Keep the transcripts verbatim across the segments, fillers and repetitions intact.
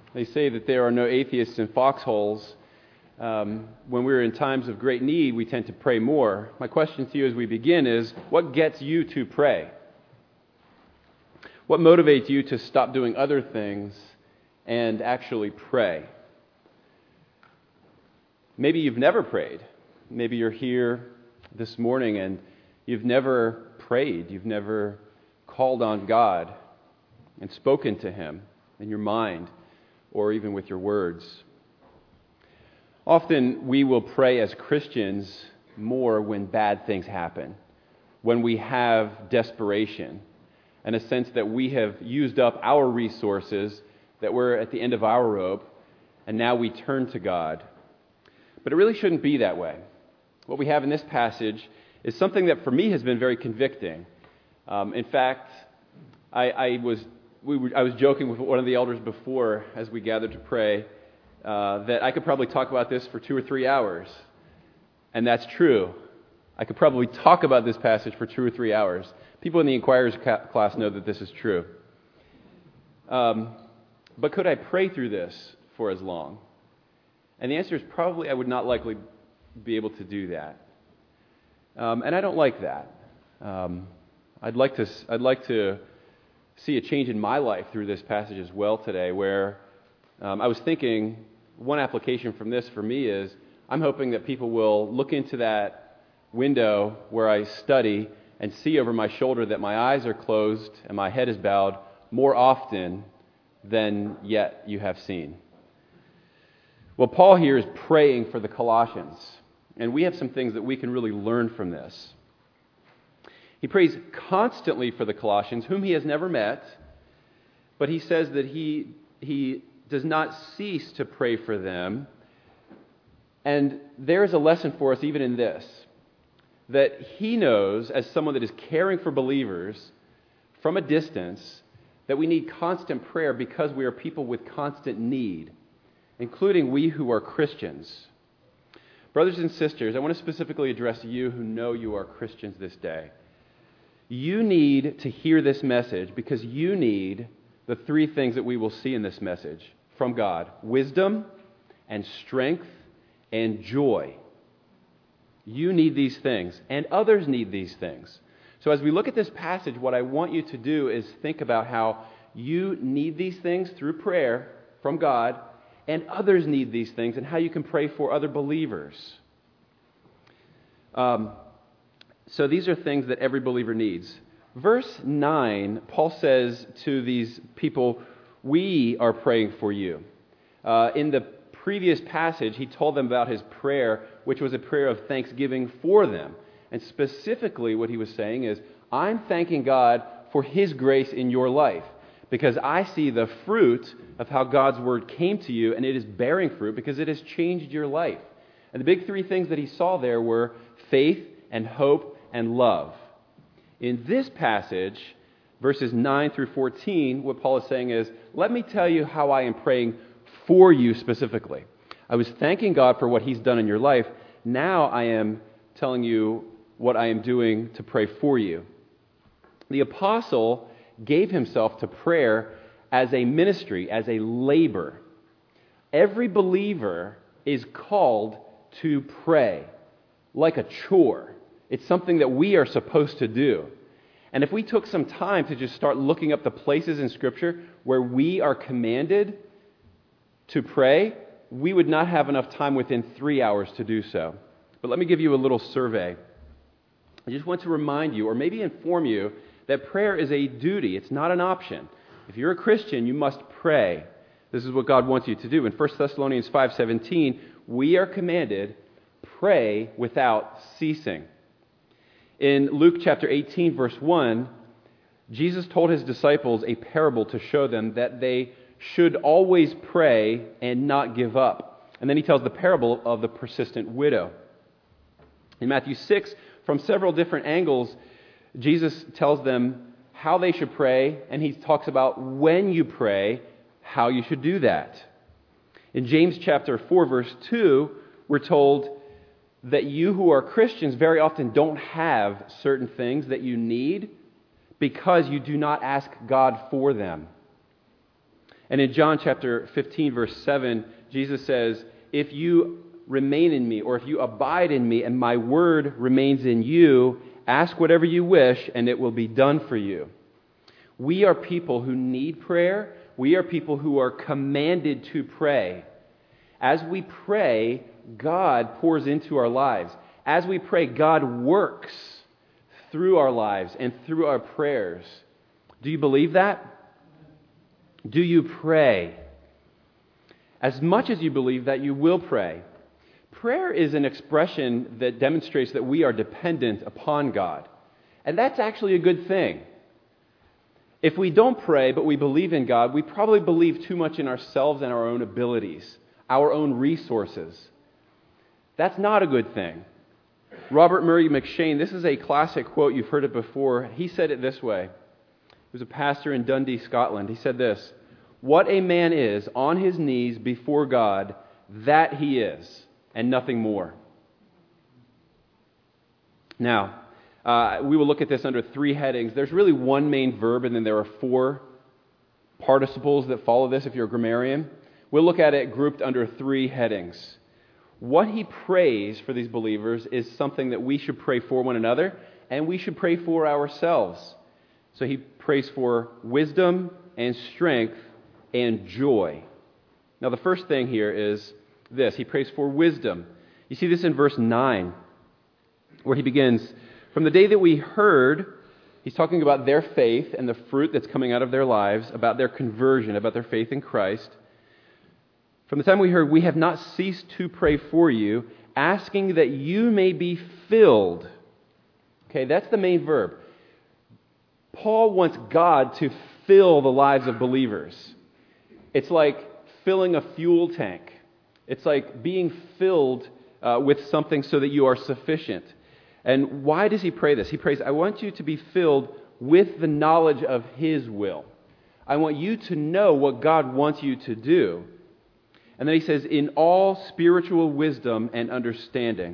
They say that there are no atheists in foxholes. Um, when we're in times of great need, we tend to pray more. My question to you as we begin is, what gets you to pray? What motivates you to stop doing other things and actually pray? Maybe you've never prayed. Maybe you're here this morning and you've never prayed. You've never called on God and spoken to Him in your mind or even with your words. Often we will pray as Christians more when bad things happen, when we have desperation, and a sense that we have used up our resources, that we're at the end of our rope, and now we turn to God. But it really shouldn't be that way. What we have in this passage is something that for me has been very convicting. Um, in fact, I, I was we were, I was joking with one of the elders before as we gathered to pray uh, that I could probably talk about this for two or three hours. And that's true. I could probably talk about this passage for two or three hours. People in the Inquirer's ca- class know that this is true. Um, but could I pray through this for as long? And the answer is probably I would not likely be able to do that. Um, and I don't like that. Um, I'd like to I'd like to see a change in my life through this passage as well today, where um, I was thinking one application from this for me is I'm hoping that people will look into that window where I study and see over my shoulder that my eyes are closed and my head is bowed more often than yet you have seen. Well, Paul here is praying for the Colossians, and we have some things that we can really learn from this. He prays constantly for the Colossians, whom he has never met, but he says that he, he does not cease to pray for them. And there is a lesson for us even in this, that he knows, as someone that is caring for believers from a distance, that we need constant prayer because we are people with constant need, including we who are Christians. Brothers and sisters, I want to specifically address you who know you are Christians this day. You need to hear this message because you need the three things that we will see in this message from God: wisdom and strength and joy. You need these things, and others need these things. So as we look at this passage, what I want you to do is think about how you need these things through prayer from God, and others need these things, and how you can pray for other believers. Um, so these are things that every believer needs. Verse nine, Paul says to these people, we are praying for you. Uh, in the previous passage, he told them about his prayer, which was a prayer of thanksgiving for them. And specifically what he was saying is, I'm thanking God for His grace in your life, because I see the fruit of how God's Word came to you, and it is bearing fruit because it has changed your life. And the big three things that he saw there were faith and hope and love. In this passage, verses nine through fourteen, what Paul is saying is, let me tell you how I am praying for you specifically. I was thanking God for what He's done in your life. Now I am telling you what I am doing to pray for you. The apostle gave himself to prayer as a ministry, as a labor. Every believer is called to pray like a chore. It's something that we are supposed to do. And if we took some time to just start looking up the places in Scripture where we are commanded to pray, we would not have enough time within three hours to do so. But let me give you a little survey. I just want to remind you, or maybe inform you, that prayer is a duty. It's not an option. If you're a Christian, you must pray. This is what God wants you to do. In First Thessalonians five seventeen, we are commanded, pray without ceasing. In Luke chapter eighteen, verse one, Jesus told His disciples a parable to show them that they should always pray and not give up. And then He tells the parable of the persistent widow. In Matthew six, from several different angles, Jesus tells them how they should pray, and He talks about when you pray, how you should do that. In James chapter four, verse two, we're told that you who are Christians very often don't have certain things that you need because you do not ask God for them. And in John chapter fifteen, verse seven, Jesus says, if you remain in me, or if you abide in me, and my word remains in you, ask whatever you wish, and it will be done for you. We are people who need prayer. We are people who are commanded to pray. As we pray, God pours into our lives. As we pray, God works through our lives and through our prayers. Do you believe that? Do you pray? As much as you believe that, you will pray. Prayer is an expression that demonstrates that we are dependent upon God. And that's actually a good thing. If we don't pray, but we believe in God, we probably believe too much in ourselves and our own abilities, our own resources. That's not a good thing. Robert Murray McShane, this is a classic quote, you've heard it before. He said it this way. He was a pastor in Dundee, Scotland. He said this, what a man is on his knees before God, that he is, and nothing more. Now, uh, we will look at this under three headings. There's really one main verb, and then there are four participles that follow this if you're a grammarian. We'll look at it grouped under three headings. What he prays for these believers is something that we should pray for one another, and we should pray for ourselves. So he prays for wisdom and strength and joy. Now the first thing here is this. He prays for wisdom. You see this in verse nine, where he begins, from the day that we heard, he's talking about their faith and the fruit that's coming out of their lives, about their conversion, about their faith in Christ. From the time we heard, we have not ceased to pray for you, asking that you may be filled. Okay, that's the main verb. Paul wants God to fill the lives of believers. It's like filling a fuel tank. It's like being filled uh, with something so that you are sufficient. And why does he pray this? He prays, I want you to be filled with the knowledge of His will. I want you to know what God wants you to do. And then he says, in all spiritual wisdom and understanding.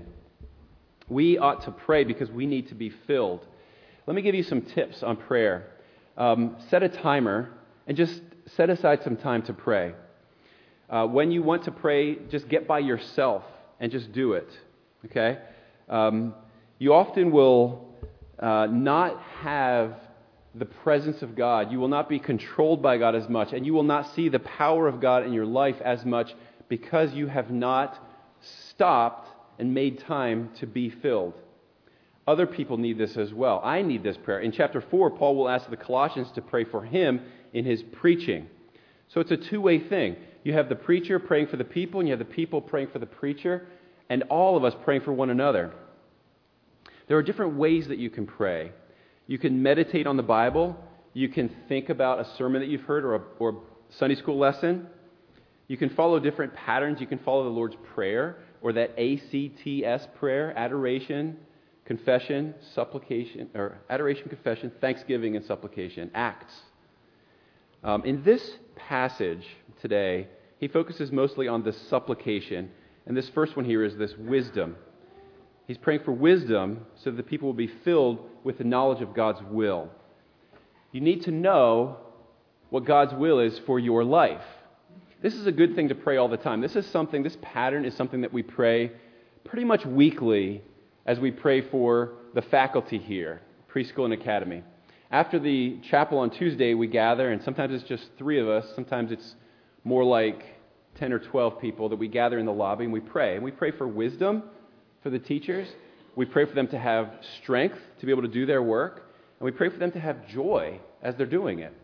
We ought to pray because we need to be filled. Let me give you some tips on prayer. Um, set a timer and just set aside some time to pray. Uh, when you want to pray, just get by yourself and just do it. Okay? Um, you often will uh, not have the presence of God. You will not be controlled by God as much, and you will not see the power of God in your life as much because you have not stopped and made time to be filled. Other people need this as well. I need this prayer. In chapter four, Paul will ask the Colossians to pray for him in his preaching. So it's a two-way thing. You have the preacher praying for the people, and you have the people praying for the preacher, and all of us praying for one another. There are different ways that you can pray. You can meditate on the Bible. You can think about a sermon that you've heard or a or Sunday school lesson. You can follow different patterns. You can follow the Lord's Prayer or that A C T S prayer, adoration, confession, supplication, or adoration, confession, thanksgiving, and supplication, acts. Um, in this passage today, he focuses mostly on the supplication. And this first one here is this wisdom. He's praying for wisdom so that the people will be filled with the knowledge of God's will. You need to know what God's will is for your life. This is a good thing to pray all the time. This is something, this pattern is something that we pray pretty much weekly as we pray for the faculty here, preschool and academy. After the chapel on Tuesday, we gather, and sometimes it's just three of us. Sometimes it's more like ten or twelve people that we gather in the lobby and we pray. And we pray for wisdom for the teachers. We pray for them to have strength to be able to do their work. And we pray for them to have joy as they're doing it.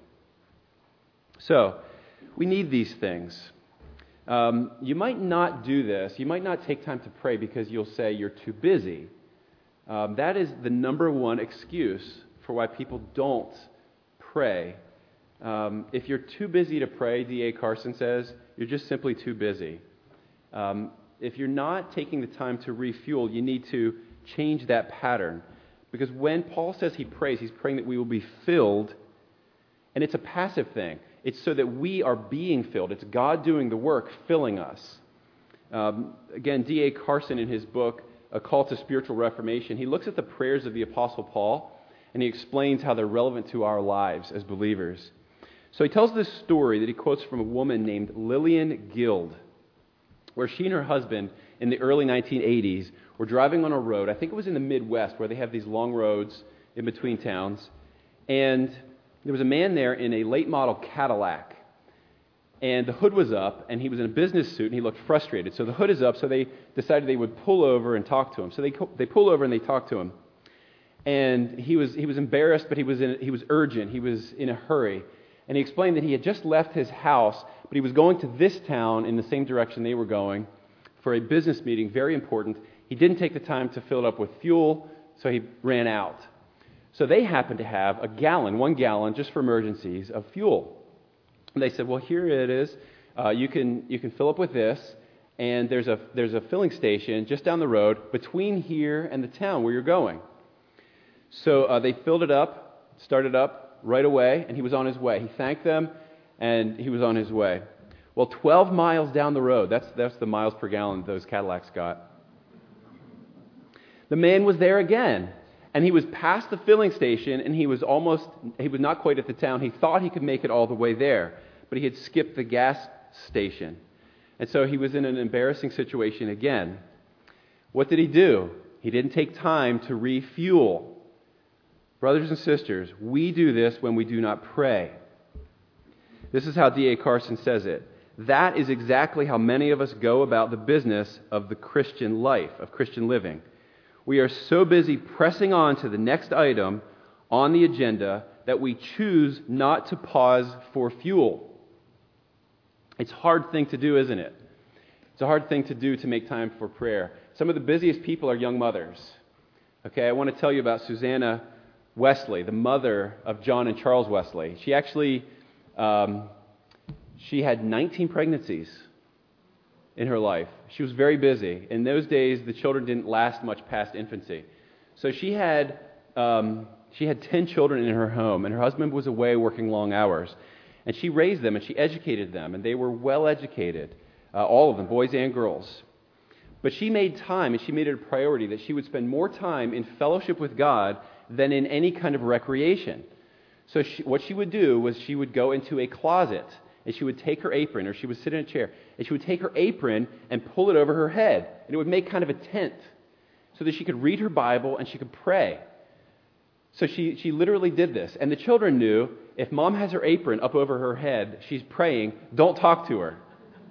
So, we need these things. Um, you might not do this. You might not take time to pray because you'll say you're too busy. Um, that is the number one excuse for why people don't pray. Um, if you're too busy to pray, D A Carson says, you're just simply too busy. Um, if you're not taking the time to refuel, you need to change that pattern. Because when Paul says he prays, he's praying that we will be filled, and it's a passive thing. It's so that we are being filled. It's God doing the work, filling us. Um, again, D A Carson, in his book, A Call to Spiritual Reformation, he looks at the prayers of the Apostle Paul, and he explains how they're relevant to our lives as believers. So he tells this story that he quotes from a woman named Lillian Guild, where she and her husband in the early nineteen eighties were driving on a road. I think it was in the Midwest, where they have these long roads in between towns. And there was a man there in a late model Cadillac. And the hood was up, and he was in a business suit, and he looked frustrated. So the hood is up, so they decided they would pull over and talk to him. So they they pull over and they talk to him. And he was he was embarrassed, but he was in, he was urgent. He was in a hurry. And he explained that he had just left his house, but he was going to this town in the same direction they were going for a business meeting, very important. He didn't take the time to fill it up with fuel, so he ran out. So they happened to have a gallon, one gallon, just for emergencies, of fuel. And they said, well, here it is. Uh, you can you can fill up with this, and there's a there's a filling station just down the road between here and the town where you're going. So uh, they filled it up, started up right away, and he was on his way. He thanked them, and he was on his way. Well, twelve miles down the road, that's that's the miles per gallon those Cadillacs got. The man was there again. And he was past the filling station, and he was almost, he was not quite at the town. He thought he could make it all the way there, but he had skipped the gas station. And so he was in an embarrassing situation again. What did he do? He didn't take time to refuel. Brothers and sisters, we do this when we do not pray. This is how D A Carson says it. That is exactly how many of us go about the business of the Christian life, of Christian living. We are so busy pressing on to the next item on the agenda that we choose not to pause for fuel. It's a hard thing to do, isn't it? It's a hard thing to do to make time for prayer. Some of the busiest people are young mothers. Okay, I want to tell you about Susanna Wesley, the mother of John and Charles Wesley. She actually, um, she had nineteen pregnancies in her life. She was very busy. In those days, the children didn't last much past infancy. So she had um, she had ten children in her home, and her husband was away working long hours. And she raised them, and she educated them, and they were well educated, uh, all of them, boys and girls. But she made time, and she made it a priority that she would spend more time in fellowship with God than in any kind of recreation. So she, what she would do was she would go into a closet, and she would take her apron, or she would sit in a chair, and she would take her apron and pull it over her head. And it would make kind of a tent so that she could read her Bible and she could pray. So she, she literally did this. And the children knew, if mom has her apron up over her head, she's praying, don't talk to her.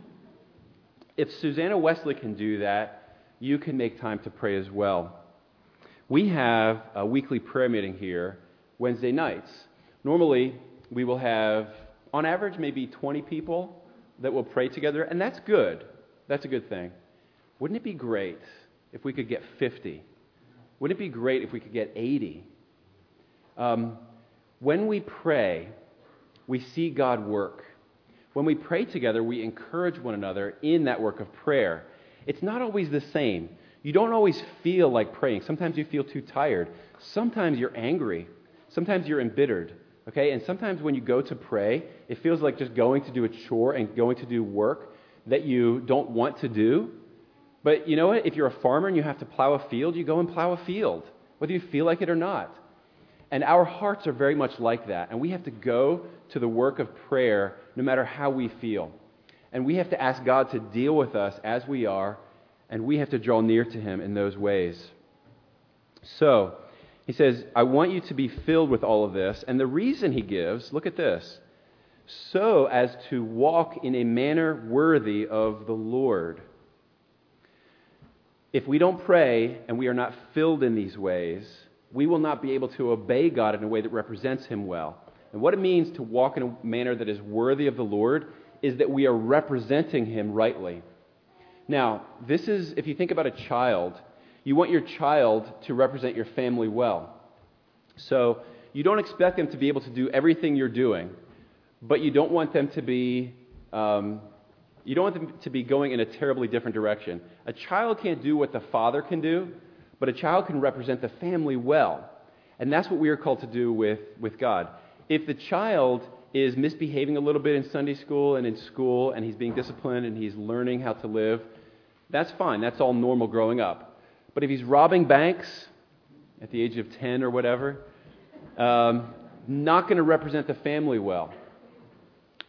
If Susanna Wesley can do that, you can make time to pray as well. We have a weekly prayer meeting here Wednesday nights. Normally, we will have, on average, maybe twenty people that will pray together, and that's good. That's a good thing. Wouldn't it be great if we could get fifty? Wouldn't it be great if we could get eighty? Um, when we pray, we see God work. When we pray together, we encourage one another in that work of prayer. It's not always the same. You don't always feel like praying. Sometimes you feel too tired. Sometimes you're angry. Sometimes you're embittered. Okay, and sometimes when you go to pray, it feels like just going to do a chore and going to do work that you don't want to do. But you know what? If you're a farmer and you have to plow a field, you go and plow a field, whether you feel like it or not. And our hearts are very much like that. And we have to go to the work of prayer no matter how we feel. And we have to ask God to deal with us as we are, and we have to draw near to Him in those ways. So, he says, I want you to be filled with all of this. And the reason he gives, look at this, so as to walk in a manner worthy of the Lord. If we don't pray and we are not filled in these ways, we will not be able to obey God in a way that represents Him well. And what it means to walk in a manner that is worthy of the Lord is that we are representing Him rightly. Now, this is, if you think about a child, you want your child to represent your family well. So you don't expect them to be able to do everything you're doing, but you don't want them to be um, you don't want them to be going in a terribly different direction. A child can't do what the father can do, but a child can represent the family well. And that's what we are called to do with, with God. If the child is misbehaving a little bit in Sunday school and in school, and he's being disciplined and he's learning how to live, that's fine. That's all normal growing up. But if he's robbing banks at the age of ten or whatever, um, not going to represent the family well.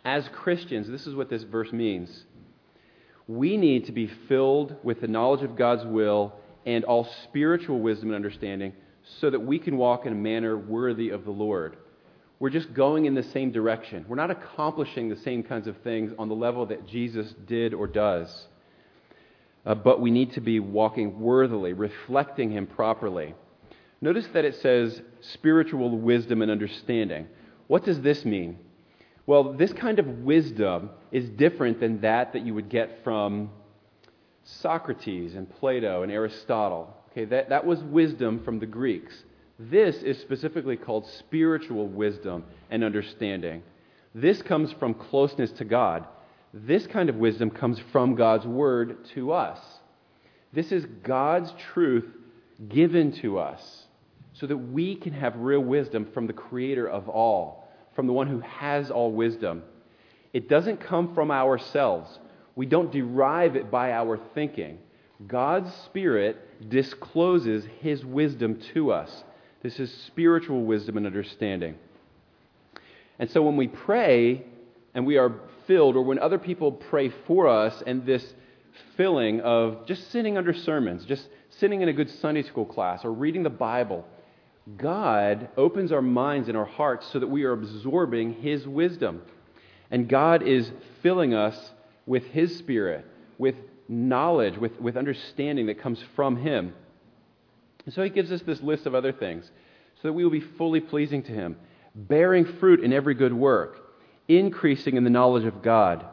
As Christians, this is what this verse means. We need to be filled with the knowledge of God's will and all spiritual wisdom and understanding so that we can walk in a manner worthy of the Lord. We're just going in the same direction. We're not accomplishing the same kinds of things on the level that Jesus did or does. Uh, but we need to be walking worthily, reflecting Him properly. Notice that it says spiritual wisdom and understanding. What does this mean? Well, this kind of wisdom is different than that that you would get from Socrates and Plato and Aristotle. Okay, that, that was wisdom from the Greeks. This is specifically called spiritual wisdom and understanding. This comes from closeness to God. This kind of wisdom comes from God's Word to us. This is God's truth given to us so that we can have real wisdom from the Creator of all, from the one who has all wisdom. It doesn't come from ourselves. We don't derive it by our thinking. God's Spirit discloses His wisdom to us. This is spiritual wisdom and understanding. And so when we pray and we are filled, or when other people pray for us, and this filling of just sitting under sermons, just sitting in a good Sunday school class, or reading the Bible, God opens our minds and our hearts so that we are absorbing His wisdom. And God is filling us with His Spirit, with knowledge, with, with understanding that comes from Him. And so He gives us this list of other things so that we will be fully pleasing to Him, bearing fruit in every good work, increasing in the knowledge of God.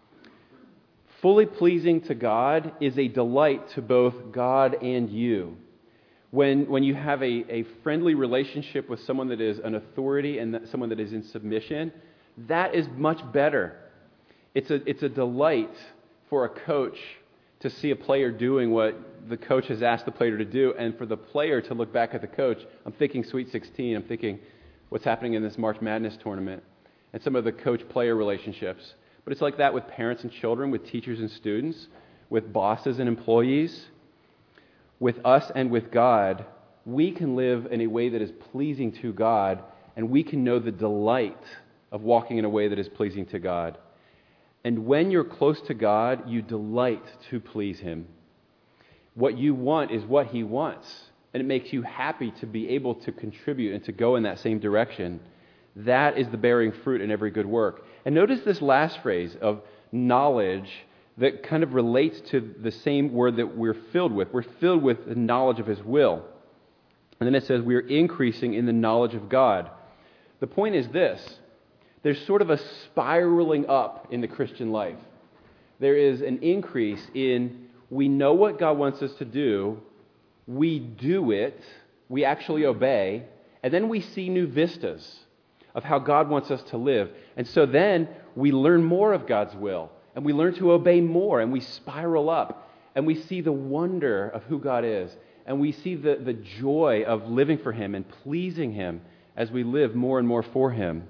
Fully pleasing to God is a delight to both God and you. When, when you have a, a friendly relationship with someone that is an authority and that, someone that is in submission, that is much better. It's a, it's a delight for a coach to see a player doing what the coach has asked the player to do, and for the player to look back at the coach. I'm thinking Sweet sixteen. I'm thinking what's happening in this March Madness tournament and some of the coach-player relationships. But it's like that with parents and children, with teachers and students, with bosses and employees. With us and with God, we can live in a way that is pleasing to God, and we can know the delight of walking in a way that is pleasing to God. And when you're close to God, you delight to please Him. What you want is what He wants, and it makes you happy to be able to contribute and to go in that same direction. That is the bearing fruit in every good work. And notice this last phrase of knowledge that kind of relates to the same word that we're filled with. We're filled with the knowledge of His will. And then it says we're increasing in the knowledge of God. The point is this. There's sort of a spiraling up in the Christian life. There is an increase in we know what God wants us to do, we do it, we actually obey, and then we see new vistas of how God wants us to live. And so then we learn more of God's will, and we learn to obey more, and we spiral up, and we see the wonder of who God is, and we see the, the joy of living for Him and pleasing Him as we live more and more for Him.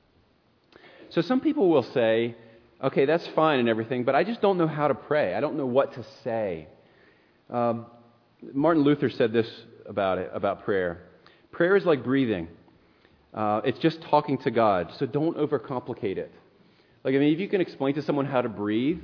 So some people will say, okay, that's fine and everything, but I just don't know how to pray. I don't know what to say. Um, Martin Luther said this about it, about prayer. Prayer is like breathing. Uh, it's just talking to God, so don't overcomplicate it. Like, I mean, if you can explain to someone how to breathe,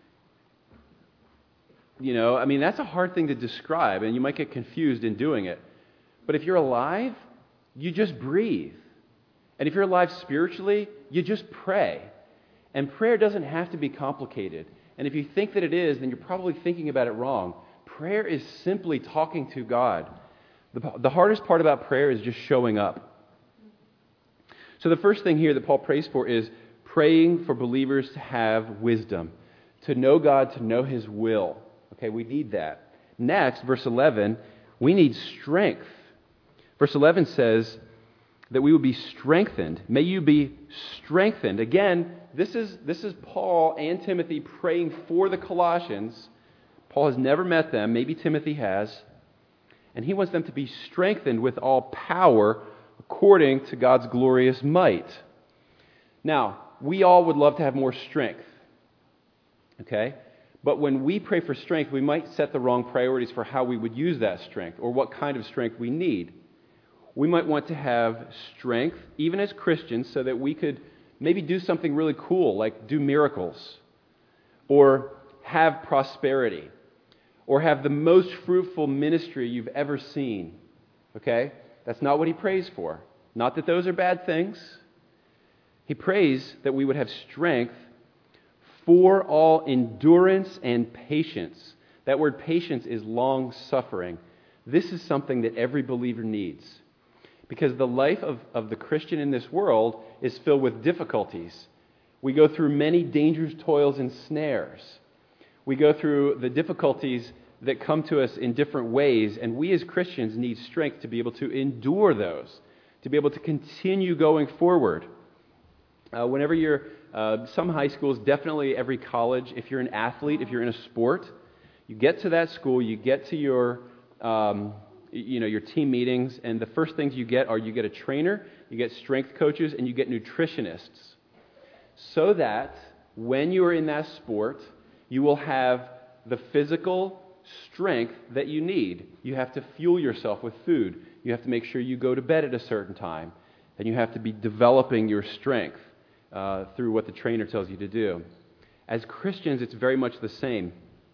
you know, I mean, that's a hard thing to describe, and you might get confused in doing it. But if you're alive, you just breathe. And if you're alive spiritually, you just pray. And prayer doesn't have to be complicated. And if you think that it is, then you're probably thinking about it wrong. Prayer is simply talking to God. The, the hardest part about prayer is just showing up. So the first thing here that Paul prays for is praying for believers to have wisdom, to know God, to know His will. Okay, we need that. Next, verse eleven, we need strength. Verse eleven says that we will be strengthened. May you be strengthened. Again, this is, this is Paul and Timothy praying for the Colossians. Paul has never met them. Maybe Timothy has. And he wants them to be strengthened with all power according to God's glorious might. Now, we all would love to have more strength. Okay? But when we pray for strength, we might set the wrong priorities for how we would use that strength or what kind of strength we need. We might want to have strength, even as Christians, so that we could maybe do something really cool, like do miracles, or have prosperity, or have the most fruitful ministry you've ever seen. Okay? That's not what he prays for. Not that those are bad things. He prays that we would have strength for all endurance and patience. That word patience is long-suffering. This is something that every believer needs. Because the life of, of the Christian in this world is filled with difficulties. We go through many dangerous toils and snares. We go through the difficulties that come to us in different ways, and we as Christians need strength to be able to endure those, to be able to continue going forward. Uh, whenever you're, uh, some high schools, definitely every college, if you're an athlete, if you're in a sport, you get to that school, you get to your, um, you know, your team meetings, and the first things you get are you get a trainer, you get strength coaches, and you get nutritionists. So that when you are in that sport, you will have the physical strength that you need. You have to fuel yourself with food. You have to make sure you go to bed at a certain time. And you have to be developing your strength uh, through what the trainer tells you to do. As Christians, it's very much the same.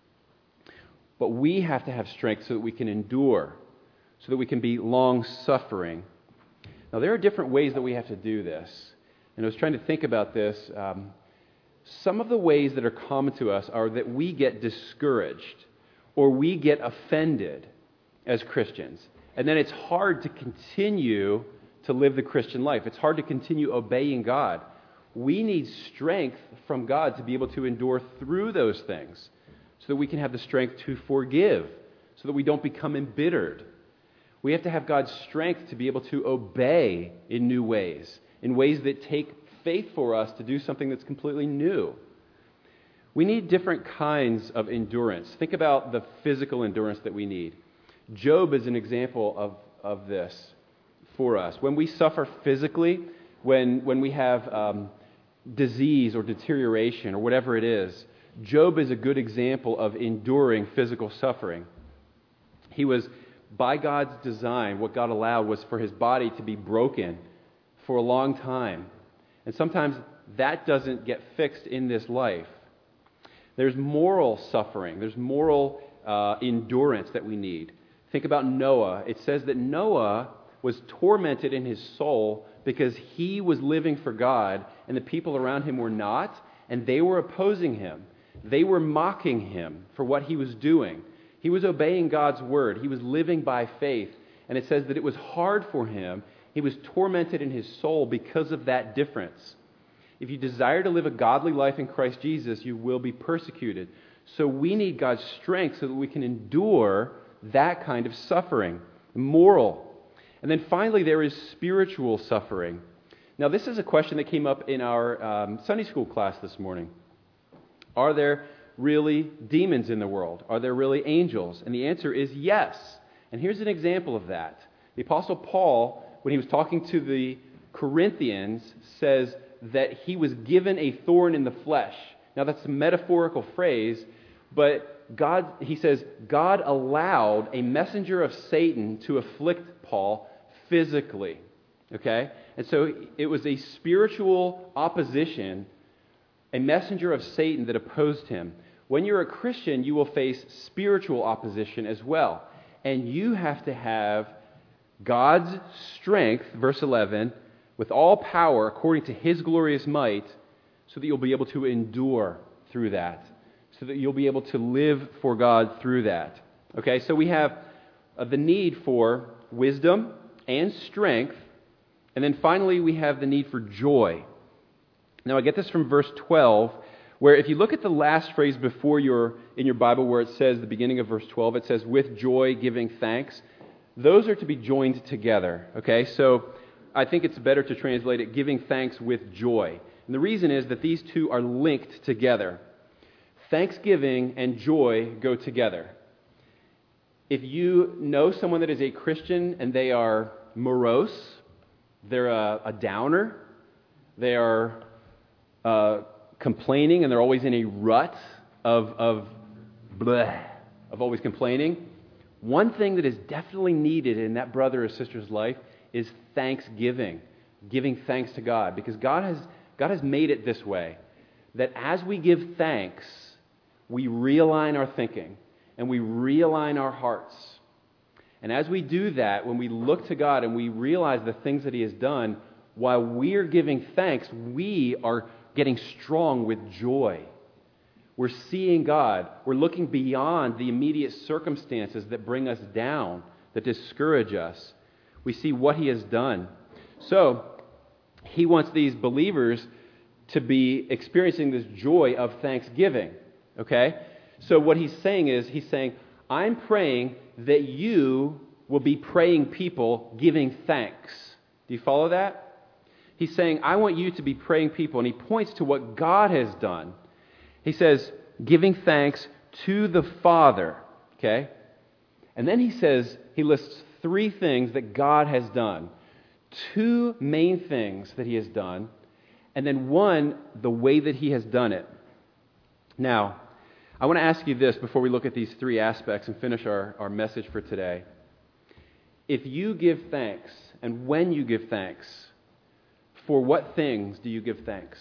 But we have to have strength so that we can endure, so that we can be long-suffering. Now, there are different ways that we have to do this. And I was trying to think about this. Um, some of the ways that are common to us are that we get discouraged or we get offended as Christians. And then it's hard to continue to live the Christian life. It's hard to continue obeying God. We need strength from God to be able to endure through those things so that we can have the strength to forgive, so that we don't become embittered. We have to have God's strength to be able to obey in new ways, in ways that take faith for us to do something that's completely new. We need different kinds of endurance. Think about the physical endurance that we need. Job is an example of, of this for us. When we suffer physically, when, when we have um, disease or deterioration or whatever it is, Job is a good example of enduring physical suffering. He was, by God's design, what God allowed was for his body to be broken for a long time. And sometimes that doesn't get fixed in this life. There's moral suffering. There's moral uh, endurance that we need. Think about Noah. It says that Noah was tormented in his soul because he was living for God and the people around him were not, and they were opposing him. They were mocking him for what he was doing. He was obeying God's word. He was living by faith. And it says that it was hard for him. He was tormented in his soul because of that difference. If you desire to live a godly life in Christ Jesus, you will be persecuted. So we need God's strength so that we can endure that kind of suffering, moral. And then finally, there is spiritual suffering. Now, this is a question that came up in our um, Sunday school class this morning. Are there really demons in the world? Are there really angels? And the answer is yes. And here's an example of that. The Apostle Paul, when he was talking to the Corinthians, says that he was given a thorn in the flesh. Now, that's a metaphorical phrase, but God, he says, God allowed a messenger of Satan to afflict Paul physically. Okay? And so it was a spiritual opposition, a messenger of Satan that opposed him. When you're a Christian, you will face spiritual opposition as well. And you have to have God's strength, verse eleven, with all power according to his glorious might, so that you'll be able to endure through that, so that you'll be able to live for God through that. Okay, so we have uh, the need for wisdom and strength, and then finally we have the need for joy. Now I get this from verse twelve, where if you look at the last phrase before your in your Bible where it says, the beginning of verse twelve, it says, with joy giving thanks. Those are to be joined together. Okay, so I think it's better to translate it, giving thanks with joy. And the reason is that these two are linked together. Thanksgiving and joy go together. If you know someone that is a Christian and they are morose, they're a, a downer, they are uh, complaining, and they're always in a rut of, of bleh, of always complaining, one thing that is definitely needed in that brother or sister's life is thanksgiving, giving thanks to God, because God has God has made it this way, that as we give thanks, we realign our thinking and we realign our hearts. And as we do that, when we look to God and we realize the things that He has done, while we're giving thanks, we are getting strong with joy. We're seeing God. We're looking beyond the immediate circumstances that bring us down, that discourage us. We see what He has done. So, He wants these believers to be experiencing this joy of thanksgiving. Okay? So what He's saying is, He's saying, I'm praying that you will be praying people giving thanks. Do you follow that? He's saying, I want you to be praying people. And He points to what God has done. He says, giving thanks to the Father. Okay? And then He says, He lists three things that God has done. Two main things that He has done. And then one, the way that He has done it. Now, I want to ask you this before we look at these three aspects and finish our, our message for today. If you give thanks, and when you give thanks, for what things do you give thanks?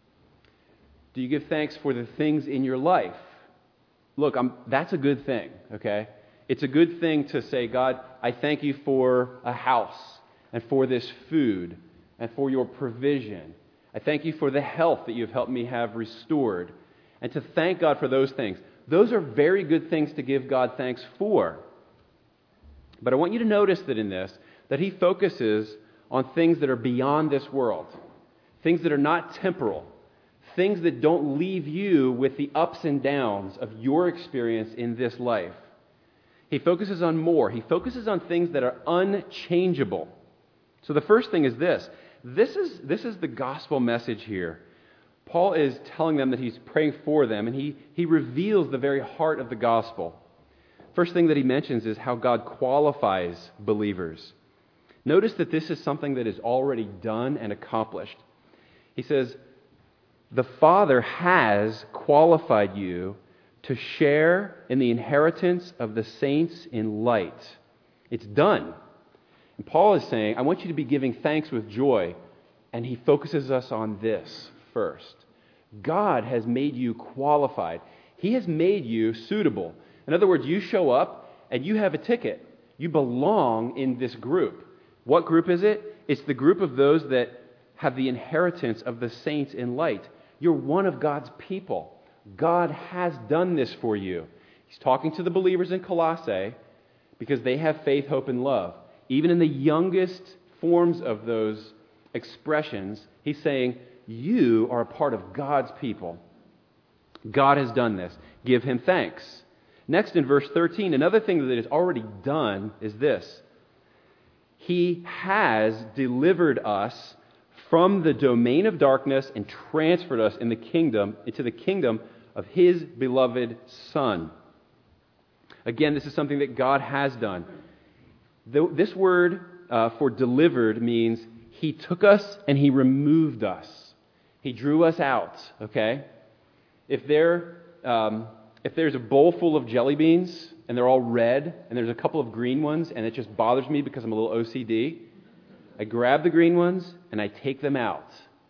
Do you give thanks for the things in your life? Look, I'm, that's a good thing, okay? It's a good thing to say, God, I thank you for a house, and for this food, and for your provision. I thank you for the health that you've helped me have restored. And to thank God for those things. Those are very good things to give God thanks for. But I want you to notice that in this, that He focuses on things that are beyond this world. Things that are not temporal. Things that don't leave you with the ups and downs of your experience in this life. He focuses on more. He focuses on things that are unchangeable. So the first thing is this. This is, this is the gospel message here. Paul is telling them that he's praying for them, and he, he reveals the very heart of the gospel. First thing that he mentions is how God qualifies believers. Notice that this is something that is already done and accomplished. He says, the Father has qualified you to share in the inheritance of the saints in light. It's done. And Paul is saying, I want you to be giving thanks with joy. And he focuses us on this first. God has made you qualified. He has made you suitable. In other words, you show up and you have a ticket. You belong in this group. What group is it? It's the group of those that have the inheritance of the saints in light. You're one of God's people. God has done this for you. He's talking to the believers in Colossae because they have faith, hope, and love. Even in the youngest forms of those expressions, he's saying, you are a part of God's people. God has done this. Give Him thanks. Next in verse thirteen, another thing that is already done is this. He has delivered us from the domain of darkness and transferred us in the kingdom into the kingdom of His beloved Son. Again, this is something that God has done. This word uh, for delivered means He took us and He removed us. He drew us out, okay? If there, um, if there's a bowl full of jelly beans and they're all red and there's a couple of green ones and it just bothers me because I'm a little O C D, I grab the green ones and I take them out.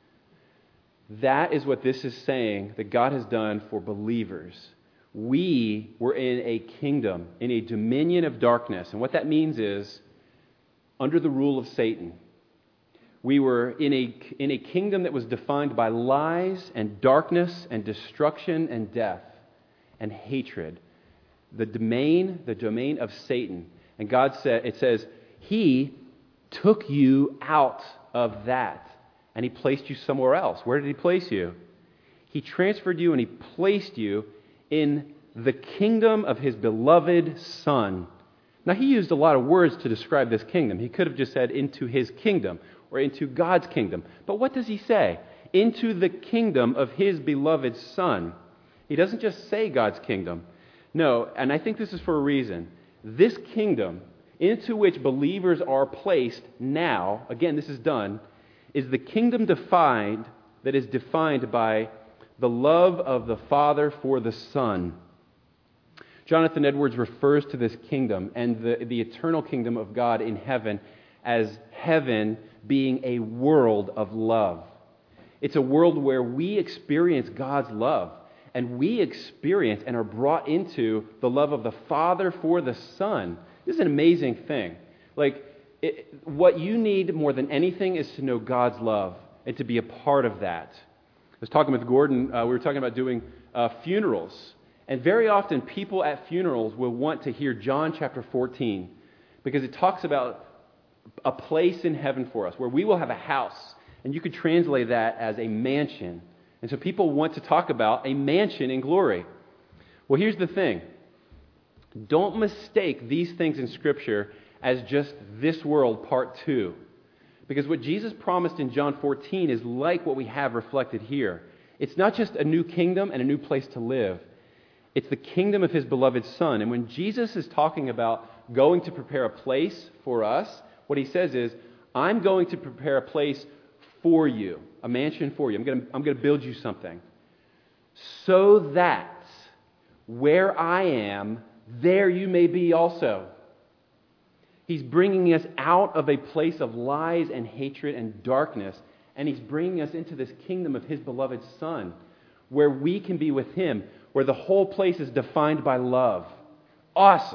That is what this is saying that God has done for believers. We were in a kingdom, in a dominion of darkness. And what that means is under the rule of Satan. We were in a, in a kingdom that was defined by lies and darkness and destruction and death and hatred. The domain, the domain of Satan. And God said, it says, He took you out of that and He placed you somewhere else. Where did He place you? He transferred you and He placed you in the kingdom of His beloved Son. Now, He used a lot of words to describe this kingdom. He could have just said into His kingdom or into God's kingdom. But what does He say? Into the kingdom of His beloved Son. He doesn't just say God's kingdom. No, and I think this is for a reason. This kingdom into which believers are placed now, again, this is done, is the kingdom defined, that is defined by the love of the Father for the Son. Jonathan Edwards refers to this kingdom and the, the eternal kingdom of God in heaven as heaven being a world of love. It's a world where we experience God's love, and we experience and are brought into the love of the Father for the Son. This is an amazing thing. Like, it, what you need more than anything is to know God's love and to be a part of that. I was talking with Gordon, uh, we were talking about doing uh, funerals. And very often people at funerals will want to hear John chapter fourteen, because it talks about a place in heaven for us where we will have a house. And you could translate that as a mansion. And so people want to talk about a mansion in glory. Well, here's the thing. Don't mistake these things in Scripture as just this world part two. Because what Jesus promised in John fourteen is like what we have reflected here. It's not just a new kingdom and a new place to live. It's the kingdom of His beloved Son. And when Jesus is talking about going to prepare a place for us, what He says is, I'm going to prepare a place for you, a mansion for you. I'm going to, I'm going to build you something. So that where I am, there you may be also. He's bringing us out of a place of lies and hatred and darkness, and He's bringing us into this kingdom of His beloved Son, where we can be with Him, where the whole place is defined by love. Awesome.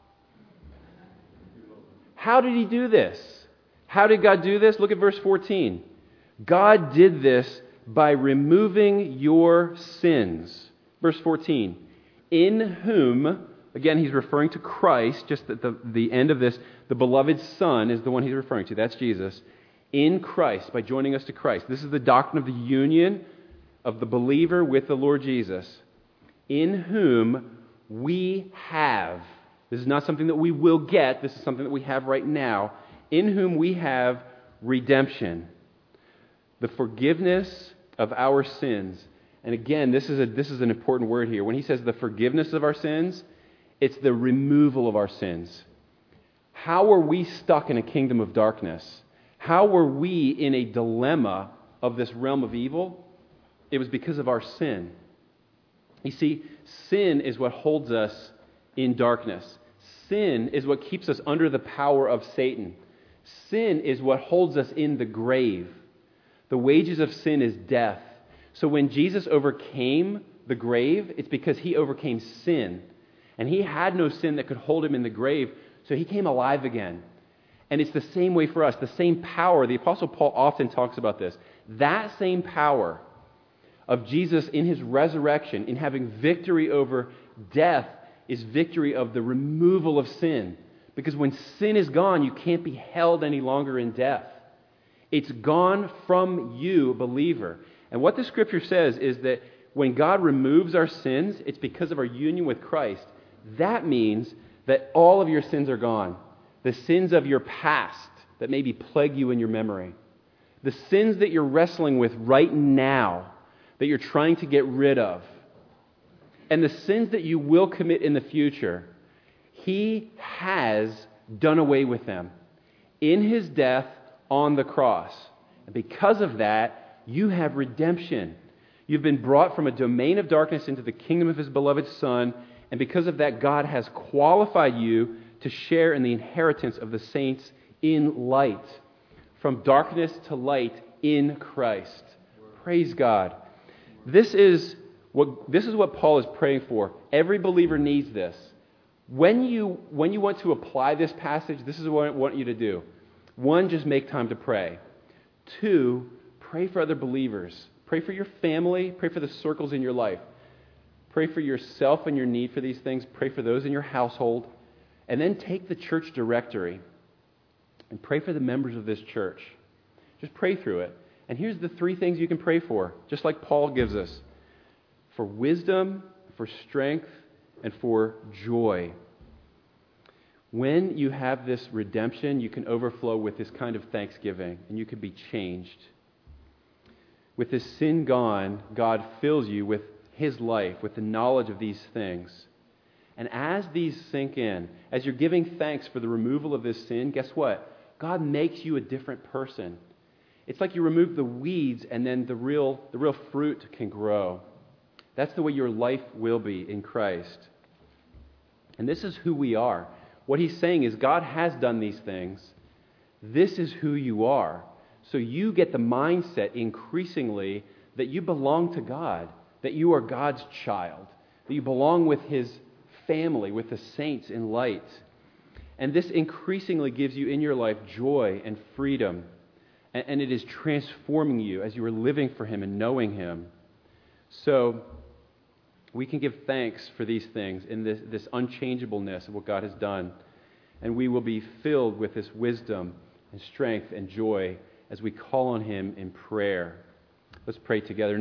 How did He do this? How did God do this? Look at verse fourteen. God did this by removing your sins. Verse fourteen. In whom, again, He's referring to Christ, just at the, the end of this, the beloved Son is the one He's referring to. That's Jesus. In Christ, by joining us to Christ. This is the doctrine of the union of the believer with the Lord Jesus. In whom we have, this is not something that we will get, this is something that we have right now, in whom we have redemption, the forgiveness of our sins. And again, this is a this is an important word here. When He says the forgiveness of our sins, it's the removal of our sins. How were we stuck in a kingdom of darkness? How were we in a dilemma of this realm of evil? It was because of our sin. You see, sin is what holds us in darkness. Sin is what keeps us under the power of Satan. Sin is what holds us in the grave. The wages of sin is death. So when Jesus overcame the grave, it's because He overcame sin. And He had no sin that could hold Him in the grave, so He came alive again. And it's the same way for us, the same power. The Apostle Paul often talks about this. That same power of Jesus in His resurrection, in having victory over death, is victory of the removal of sin. Because when sin is gone, you can't be held any longer in death. It's gone from you, believer. And what the Scripture says is that when God removes our sins, it's because of our union with Christ. That means that all of your sins are gone. The sins of your past that maybe plague you in your memory. The sins that you're wrestling with right now, that you're trying to get rid of. And the sins that you will commit in the future, He has done away with them in His death on the cross. And because of that, you have redemption. You've been brought from a domain of darkness into the kingdom of His beloved Son, and because of that, God has qualified you to share in the inheritance of the saints in light. From darkness to light in Christ. Praise God. This is what, this is what Paul is praying for. Every believer needs this. When you, when you want to apply this passage, this is what I want you to do. One, just make time to pray. Two, pray for other believers. Pray for your family. Pray for the circles in your life. Pray for yourself and your need for these things. Pray for those in your household. And then take the church directory and pray for the members of this church. Just pray through it. And here's the three things you can pray for, just like Paul gives us. For wisdom, for strength, and for joy. When you have this redemption, you can overflow with this kind of thanksgiving, and you can be changed. With this sin gone, God fills you with His life, with the knowledge of these things. And as these sink in, as you're giving thanks for the removal of this sin, guess what? God makes you a different person. It's like you remove the weeds and then the real, the real fruit can grow. That's the way your life will be in Christ. And this is who we are. What he's saying is God has done these things. This is who you are. so you get the mindset increasingly that you belong to God, that you are God's child, that you belong with His family, with the saints in light. And this increasingly gives you in your life joy and freedom, and, and it is transforming you as you are living for Him and knowing Him. So we can give thanks for these things in this, this unchangeableness of what God has done. And we will be filled with this wisdom and strength and joy as we call on Him in prayer. Let's pray together.